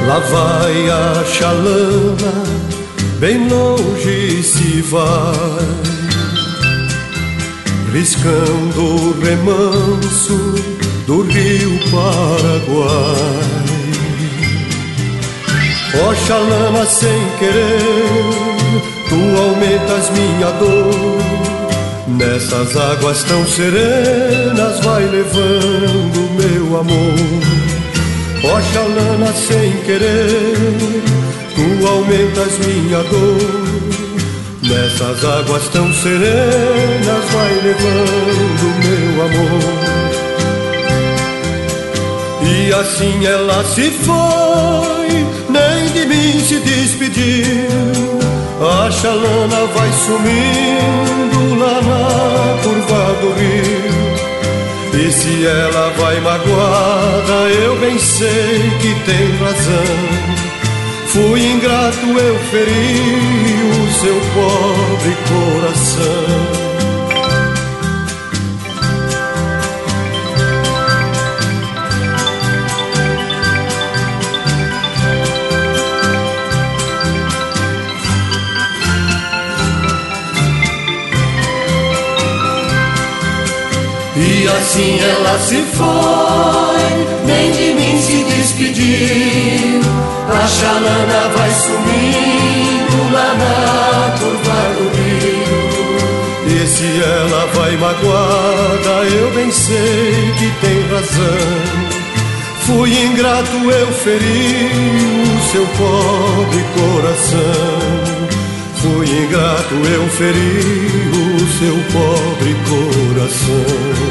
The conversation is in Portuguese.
Lá vai a chalana, bem longe se vai, riscando o remanso do rio Paraguai. Ó chalana, sem querer, tu aumentas minha dor. Nessas águas tão serenas vai levando meu amor. Ó chalana, sem querer, tu aumentas minha dor. Nessas águas tão serenas vai levando meu amor. E assim ela se foi, nem de mim se despediu. A chalana vai sumindo lá na curva do rio. E se ela vai magoada, eu bem sei que tem razão. Fui ingrato, eu feri o seu pobre coração. E assim ela se foi, nem de mim se despediu. A chalana vai sumindo lá na curva do rio. E se ela vai magoada, eu bem sei que tem razão. Fui ingrato, eu feri o seu pobre coração. Fui ingrato, eu feri o seu pobre coração.